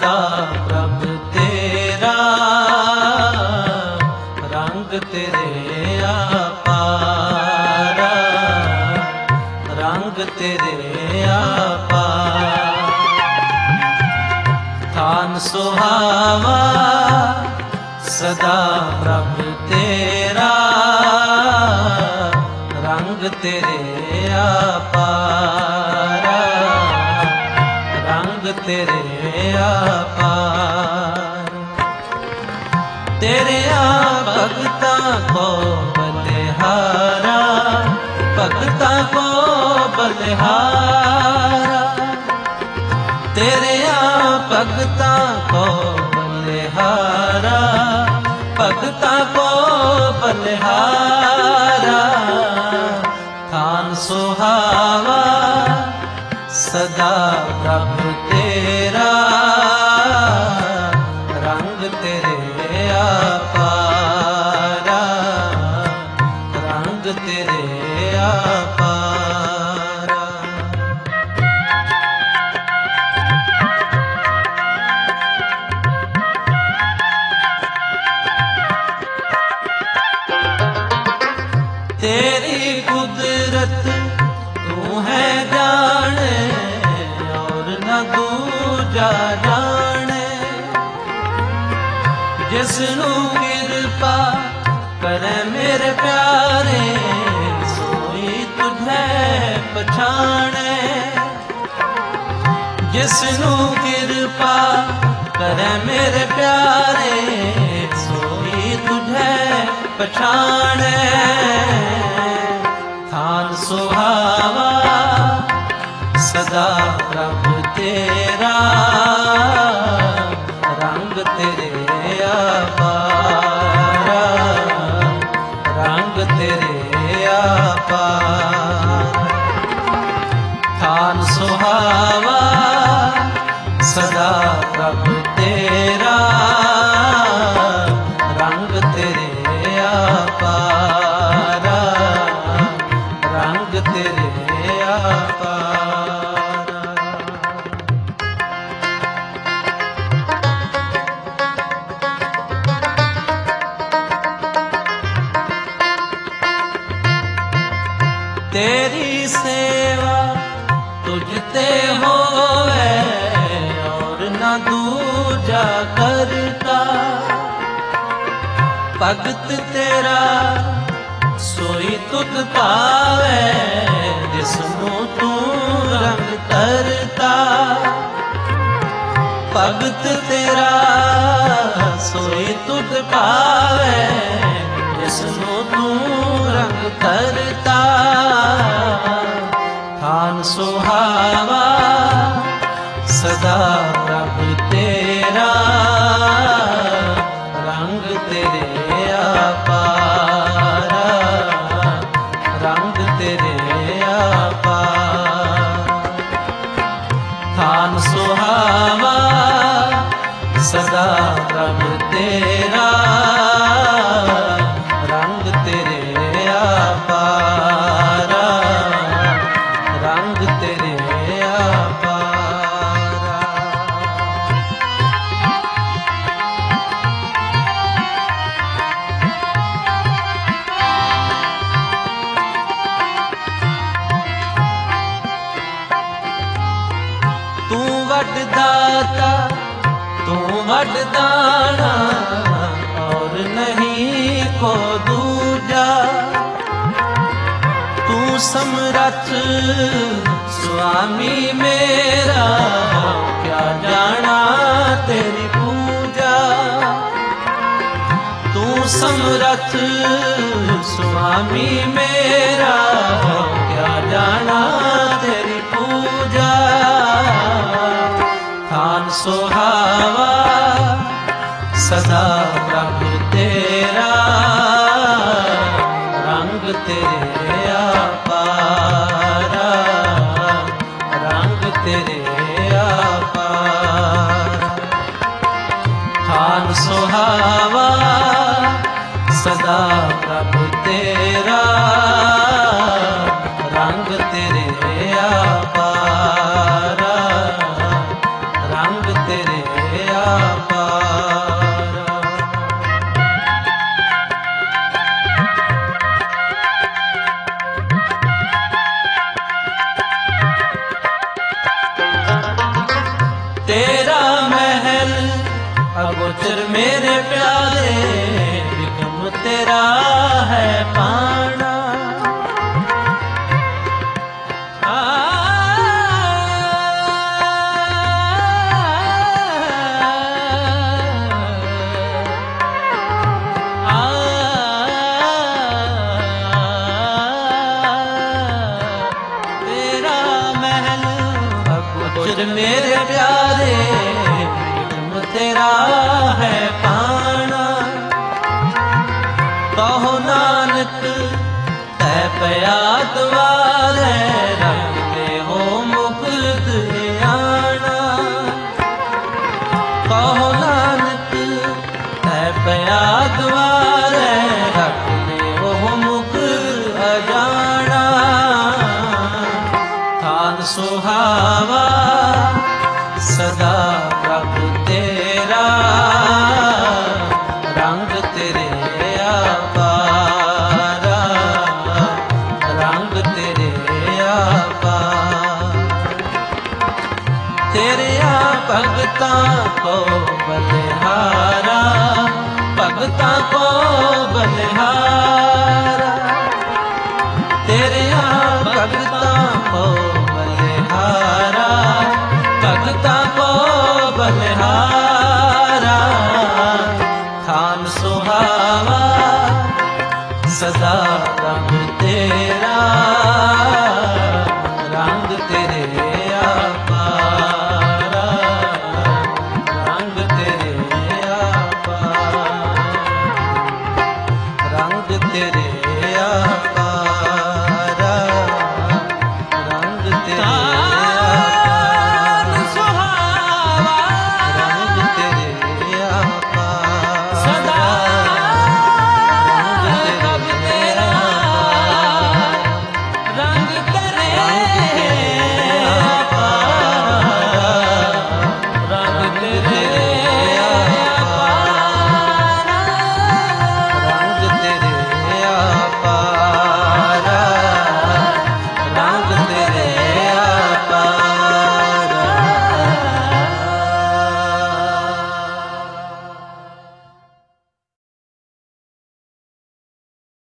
सदा प्रभ तेरा रंग तेरे अपारा, रंग तेरे अपार। थान सुहावा सदा प्रभ तेरा रंग तेरे अपारा, रंग तेरे अपार। तेरे भगतां को बलिहारा, भगतां को बलिहारा। तेरे भगतां को बलिहारा, भगतां को बलिहारा। थान सुहावा सदा प्रभ तेरा रंग तेरे अपारा, रंग तेरे अपारा। तेरी कुदरत तू है जाने और न दूजा जाने। जिसनू कृपा करे मेरे प्यारे सोई तुझे पछाणे। जिसनू कृपा करे मेरे प्यारे सोई तुझे पछाणे। थान सुहावा सदा प्रभ तेरा रंग तेरे अपारा, रंग तेरे अपार। थान सुहावा सदा प्रभ तेरा रंग तेरे अपारा, रंग तेरे अपारा। तेरी सेवा तुझते होवे और न दूजा करता। भगत तेरा सोई तुध पावे जिसनू तू रंग तरता। भगत तेरा सोई तुध पावे जिसनू तू रंग तरता। थान सुहावा सदा प्रभ तेरा रंग तेरे अपारा, रंग तेरे अपार। थान सुहावा सदा प्रभ तेरा रंग तेरे अपारा, रंग तेरे अपारा। तू वडदाता तू वडदाना और नहीं को दूजा। तू समरथ स्वामी मेरा क्या जाना तेरी पूजा। तू समरथ स्वामी मेरा क्या जाना तेरी पूजा। थान सुहावा सदा प्रभ तेरा रंग तेरे अपारा, रंग तेरे अपारा। थान सुहावा सदा प्रभ तेरा रंग तेरे अपारा, रंग तेरे अपारा। तेरा महल अगोचर मेरे प्यारे, विक्रम तेरा है पाना। तेरा महल अगोचर मेरे प्यारे, तेरा है पाना। कहो नानक तै पया द्वारे, रखते हो मुकुट आना। कहो नानक तै पया द्वारे, रखते हो मुकुट अजाना। थान सुहावा सदा प्रभु तेरा, रंग तेरे अपारा, रंग तेरे अपारा। तेरे भगतां को बलिहारा, भगतां को बलिहारा। तेरे भगतां को बलिहारा, भगतां को बलिहारा। थान सुहावा सदा रंग तेरा,